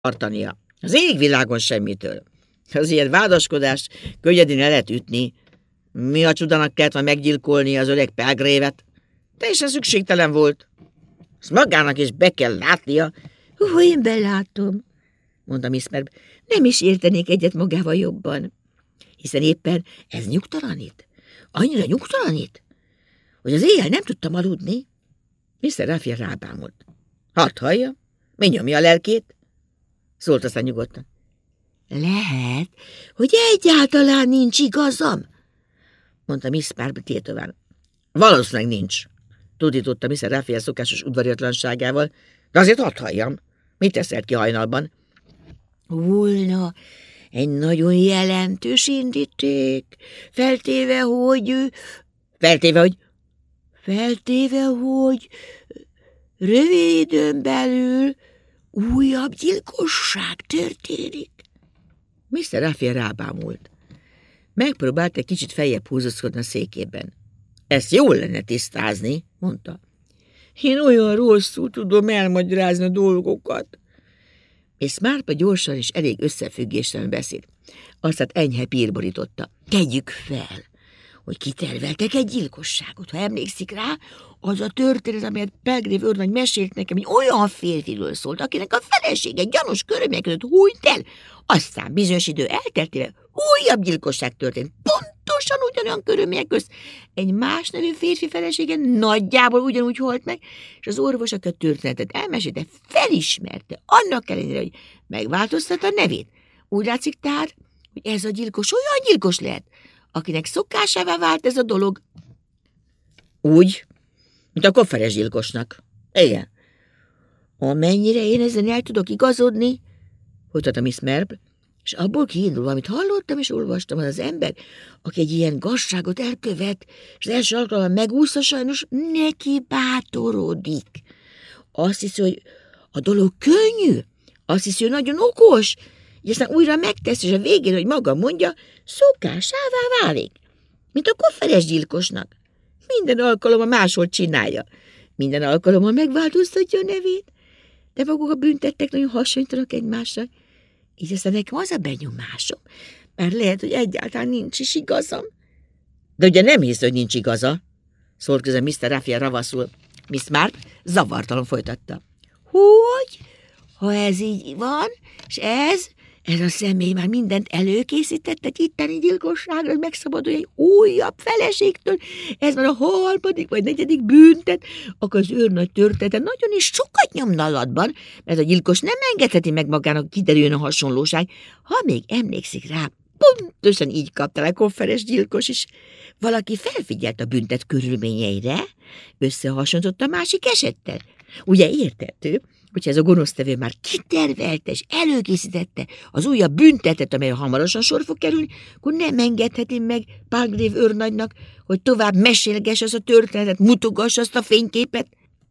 tartania. Az égvilágon semmitől. Az ilyen vádaskodást könnyedén el lehet ütni. Mi a csodának kellett majd meggyilkolni az öreg Pelgrévet? Teljesen szükségtelen volt. Ezt magának is be kell látnia. Én belátom, mondta Miss Marple. Nem is értenék egyet magával jobban. Hiszen éppen ez nyugtalanít. Annyira nyugtalanít, hogy az éjjel nem tudtam aludni. Mr. Raphael rábámult. Hadd hallja, mi nyomja a lelkét? Szólt aztán nyugodtan. Lehet, hogy egyáltalán nincs igazam, mondta Miss Marple tétován. Valószínűleg nincs, tudította Mr. Raphael szokásos udvariatlanságával, de azért hadd halljam. Mit teszed ki hajnalban? Volna egy nagyon jelentős indíték, feltéve, hogy rövid időn belül újabb gyilkosság történik. Mr. Raphael rábámult. Megpróbált egy kicsit feljebb húzózkodni a székében. Ezt jól lenne tisztázni, mondta. Én olyan rosszul tudom elmagyarázni a dolgokat. És Marple gyorsan és elég összefüggéstelen beszélt. Aztán enyhe pír borította. Tegyük fel, hogy kiterveltek egy gyilkosságot. Ha emlékszik rá, az a történet, amelyet Pelgrave őrnagy mesélt nekem, hogy olyan férfiről szólt, akinek a felesége gyanús körülmények között hunyt el, aztán bizonyos idő elteltével újabb gyilkosság történt, pontosan ugyanolyan körülmények közt. Egy más nevű férfi felesége nagyjából ugyanúgy halt meg, és az orvos, aki a történetet elmesélte, felismerte, annak ellenére, hogy megváltoztatta a nevét. Úgy látszik tehát, hogy ez a gyilkos olyan gyilkos lehet, akinek szokásává vált ez a dolog. Úgy, mint a kofferes gyilkosnak. Igen. Amennyire én ezen el tudok igazodni, folytatta Miss Marple, és abból kiindulva, amit hallottam és olvastam, az ember, aki egy ilyen gazságot elkövet, és az első alkalommal megúszta, sajnos neki bátorodik. Azt hiszi, hogy a dolog könnyű, azt hiszi, hogy nagyon okos, és aztán újra megtesz, és a végén, hogy maga mondja, szokásává válik, mint a kofferes gyilkosnak. Minden alkalommal máshol csinálja. Minden alkalommal megváltoztatja a nevét, de maguk a büntettek nagyon hasonlítanak egymásra. Így aztán nekem az a benyomásom, mert lehet, hogy egyáltalán nincs is igazam. De ugye nem hisz, hogy nincs igaza, szólt közben Mr. Raphael ravaszul. Miss Marple zavartalan folytatta. Hogy? Ha ez így van, és ez a személy már mindent előkészített egy itteni gyilkosságra, hogy megszabadulj egy újabb feleségtől, ez már a harmadik vagy negyedik büntet, akkor az őrnagy története nagyon is sokat nyomna alatban, mert a gyilkos nem engedheti meg magának, kiderüljön a hasonlóság. Ha még emlékszik rá, pontosan így kapta a kofferes gyilkos is. Valaki felfigyelt a büntet körülményeire, összehasonlította a másik esettel. Ugye érthető, hogyha ez a gonosztevő már kitervelte és előkészítette az újabb büntetet, amely hamarosan sor fog kerülni, akkor nem engedheti meg Pelgrave őrnagynak, hogy tovább mesélgess az a történetet, mutogass azt a fényképet.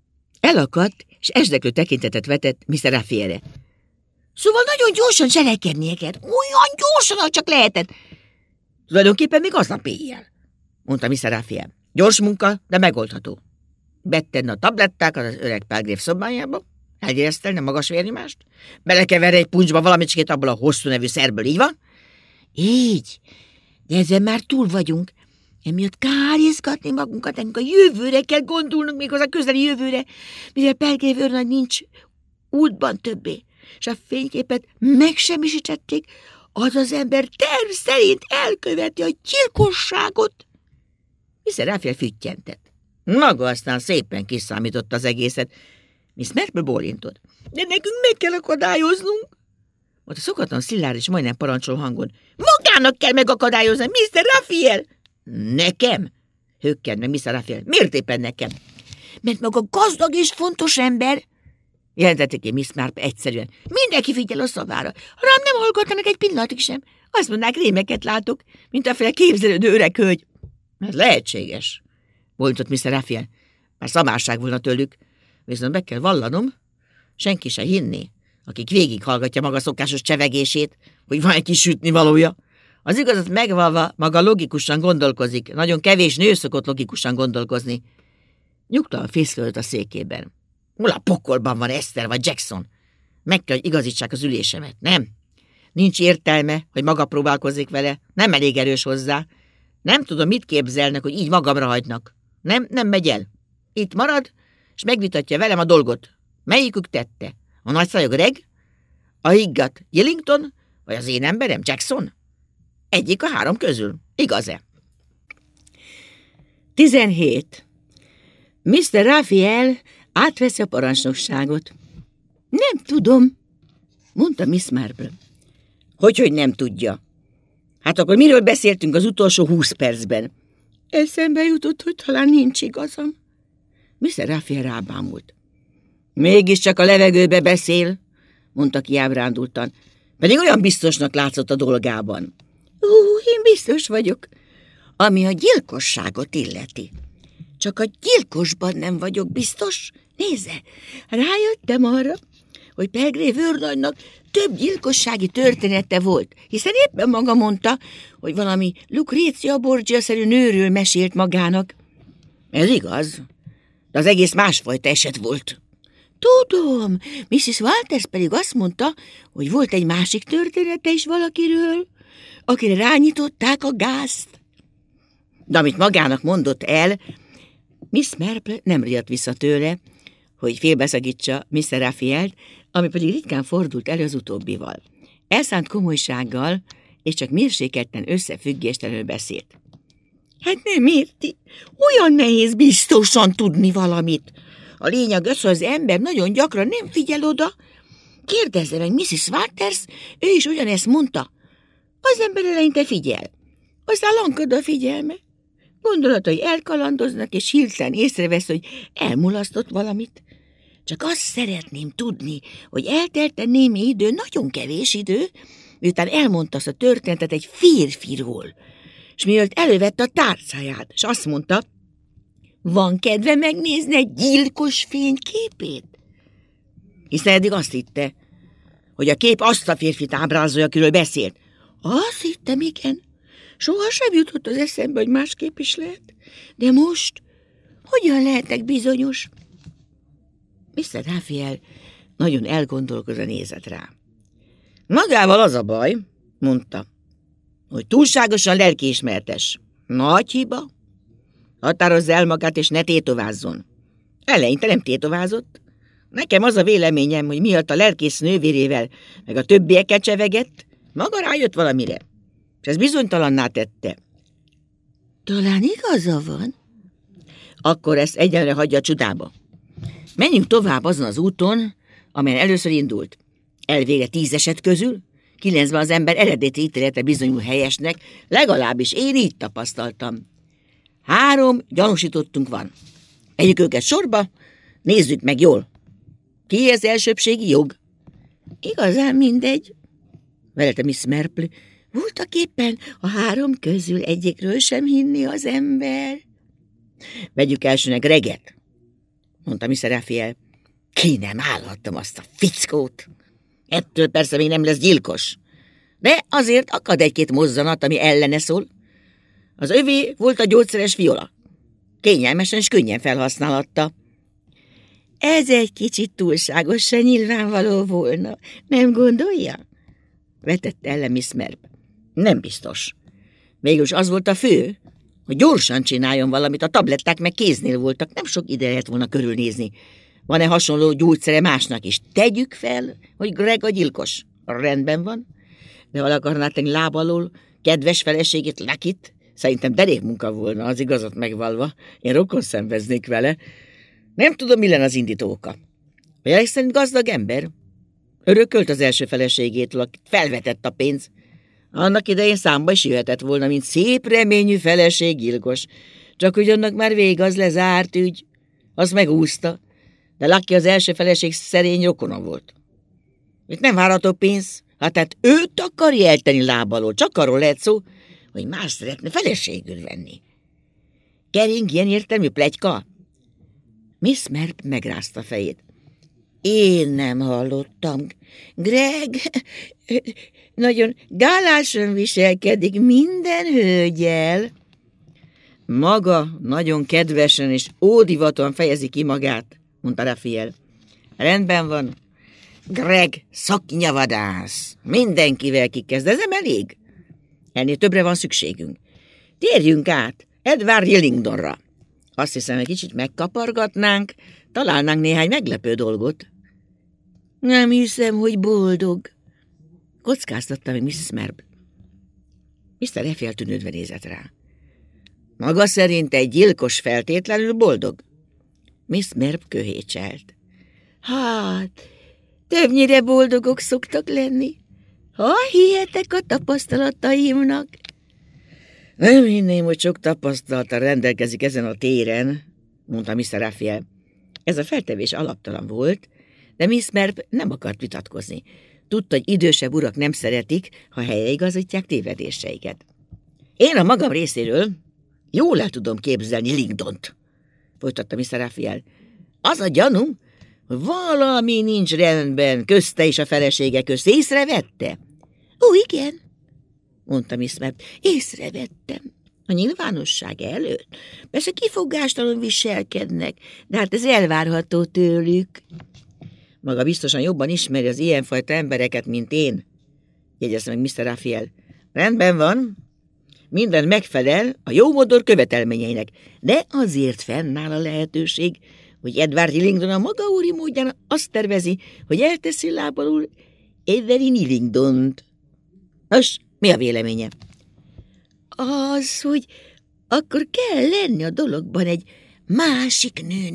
Elakadt, és esdeklő tekintetet vetett Mr. Raphaelre. Szóval nagyon gyorsan cselekednie kellett, olyan gyorsan, ahogy csak lehetett. Tulajdonképpen még aznap éjjel, mondta Mr. Raphael. Gyors munka, de megoldható. Bettenni a tablettákat az öreg Pelgrave szobájába, elgyeresztelni a magas vérnyomást, belekeverni egy puncsba valamicskét abból a hosszú nevű szerből, így van? Így, de ezen már túl vagyunk. Emiatt kár izgatni magunkat, nekünk a jövőre kell gondolnunk, méghozzá közeli jövőre, mivel Pelgrave őrnagy nincs útban többé, és a fényképet megsemmisítették, az az ember terv szerint elköveti a gyilkosságot. Mr. Raphael füttyentett. Maga aztán szépen kiszámította az egészet. Miss Marple bólintott. De nekünk meg kell akadályoznunk. Ott a szokatlan szilárd és majdnem parancsol hangon. Magának kell megakadályozni, Mr. Raphael! Nekem? Hökkent meg Mr. Raphael. Miért éppen nekem? Mert maga gazdag és fontos ember, jelentette ki Miss Marple egyszerűen. Mindenki figyel a szavára. Rám nem hallgatnak egy pillanatig sem. Azt mondják, rémeket látok, mint aféle képzelődő öreg hölgy. Ez lehetséges, bólintott Mr. Raphael. Már szamárság volna tőlük, viszont be kell vallanom, senki se hinné, akik végighallgatja maga szokásos csevegését, hogy van egy kis sütnivalója. Az igazat megvalva maga logikusan gondolkozik, nagyon kevés nő szokott logikusan gondolkozni. Nyugtalan fészkölött a székében. Hol a pokolban van Esther vagy Jackson? Meg kell, hogy igazítsák az ülésemet, nem? Nincs értelme, hogy maga próbálkozik vele, nem elég erős hozzá. Nem tudom, mit képzelnek, hogy így magamra hagynak. Nem megy el. Itt marad, és megvitatja velem a dolgot. Melyikük tette? A nagyszájú Greg? A higgadt Yellington? Vagy az én emberem Jackson? Egyik a három közül. Igaz-e? 17. Mr. Raphael átveszi a parancsnokságot. Nem tudom, mondta Miss Marple. Hogy nem tudja? Hát akkor miről beszéltünk az utolsó 20 percben? Eszembe jutott, hogy talán nincs igazam. Mr. Raphael rábámult. Mégiscsak a levegőbe beszél, mondta kiábrándultan, pedig olyan biztosnak látszott a dolgában. Én biztos vagyok, ami a gyilkosságot illeti. Csak a gyilkosban nem vagyok biztos. Nézze, rájöttem arra, hogy Pelgrave őrnagynak több gyilkossági története volt, hiszen éppen maga mondta, hogy valami Lucrezia Borgia-szerű nőről mesélt magának. Ez igaz, de az egész másfajta eset volt. Tudom, Mrs. Walters pedig azt mondta, hogy volt egy másik története is valakiről, akire rányitották a gázt. De amit magának mondott el, Miss Marple nem riadt vissza tőle, hogy félbeszakítsa Mr. Raphaelt, ami pedig ritkán fordult elő az utóbbival. Elszánt komolysággal, és csak mérsékelten összefüggéstelenül beszélt. Hát nem érti, olyan nehéz biztosan tudni valamit. A lényeg az, hogy az ember nagyon gyakran nem figyel oda. Kérdezze meg Mrs. Walters, ő is ugyanezt mondta. Az ember eleinte figyel, aztán lankad a figyelme. Gondolatai elkalandoznak, és hirtelen észrevesz, hogy elmulasztott valamit. Csak azt szeretném tudni, hogy eltelt némi idő, nagyon kevés idő, miután elmondta azt a történetet egy férfiról, és mielőtt elővette a tárcáját, és azt mondta, van kedve megnézni egy gyilkos fényképét? Hiszen eddig azt hitte, hogy a kép azt a férfit ábrázolja, akiről beszélt. Azt hittem, igen. Soha sem jutott az eszembe, hogy másképp is lehet. De most hogyan lehetek bizonyos? Mr. Raphael nagyon elgondolkozva nézett rá. Magával az a baj, mondta, hogy túlságosan lelkiismertes. Nagy hiba. Határozza el magát, és ne tétovázzon. Eleinte nem tétovázott. Nekem az a véleményem, hogy miatt a lelkész nővérével, meg a többiekkel csevegett, maga rájött valamire, és ez bizonytalanná tette. Talán igaza van. Akkor ezt egyenre hagyja a csudába. Menjünk tovább azon az úton, amelyen először indult. Elvégre 10 eset közül 9-ben az ember eredeti ítélete bizonyul helyesnek, legalábbis én így tapasztaltam. 3 gyanúsítottunk van. Együk őket sorba, nézzük meg jól. Ki az elsőbbségi jog? Igazán mindegy, velelte Miss Marple. Voltak éppen a 3 közül egyikről sem hinni az ember. Vegyük elsőnek Greget, mondta Mr. Raphael. Ki nem állhattam azt a fickót. Ettől persze még nem lesz gyilkos. De azért akad egy-két mozzanat, ami ellene szól. Az övé volt a gyógyszeres viola. Kényelmesen és könnyen felhasználhatta. Ez egy kicsit túlságosan nyilvánvaló volna, nem gondolja? Vetette ellen Miss Marple. Nem biztos. Végülis az volt a fő, hogy gyorsan csináljon valamit, a tabletták meg kéznél voltak, nem sok ide lehet volna körülnézni. Van-e hasonló gyógyszere másnak is? Tegyük fel, hogy Greg a gyilkos. Rendben van, de ha le akarná tenni láb alól kedves feleségét, Luckit, szerintem derék munka volna, az igazat megvalva. Én rokon szenveznék vele. Nem tudom, mi lenne az indító oka. A jelek szerint gazdag ember. Örökölt az első feleségétől, akit felvetett a pénz. Annak idején számba is jöhetett volna, mint szép reményű feleséggyilkos. Csak hogy annak már vége, az lezárt ügy. Azt megúszta, de Lucky az első feleség szerény rokona volt. Itt nem várható pénz, hát tehát őt akarja eltenni lábalól, csak arról lehet szó, hogy más szeretne feleségül venni. Kering ilyen értelmű pletyka? Miss Marple megrázta fejét. Én nem hallottam. Greg nagyon gálásan viselkedik minden hölgyel. Maga nagyon kedvesen és ódivaton fejezi ki magát, mondta Raphael. Rendben van. Greg, szaknyavadász. Mindenkivel kikezd, ez nem elég. Ennél többre van szükségünk. Térjünk át Edward Yellingtonra. Azt hiszem, egy kicsit megkapargatnánk, találnánk néhány meglepő dolgot. Nem hiszem, hogy boldog, kockáztatta meg Mrs. Merb. Mr. F. eltűnődve nézett rá. Maga szerint egy gyilkos feltétlenül boldog? Miss Merb köhécselt. Hát, többnyire boldogok szoktak lenni, ha hihetek a tapasztalataimnak. Nem hinném, hogy sok tapasztalata rendelkezik ezen a téren, mondta Mr. Raphael. Ez a feltevés alaptalan volt, de Miss Merb nem akart vitatkozni. Tudta, hogy idősebb urak nem szeretik, ha helyreigazítják tévedéseiket. Én a magam részéről jól el tudom képzelni Lyngdont, folytatta Mr. Raphael. Az a gyanúm, hogy valami nincs rendben közte és a felesége közt. Észrevette? Ó, igen, mondta Miss Merb. észrevettem. A nyilvánosság előtt? Persze kifogástalanul viselkednek, de hát ez elvárható tőlük. Maga biztosan jobban ismeri az ilyenfajta embereket, mint én, jegyezte meg Mr. Raphael. Rendben van, minden megfelel a jómodor követelményeinek, de azért fennáll a lehetőség, hogy Edward Yellington a maga úri módján azt tervezi, hogy elteszi lábalul Evelyn Yellingtont. Nos, mi a véleménye? Az, hogy akkor kell lenni a dologban egy másik nőnek.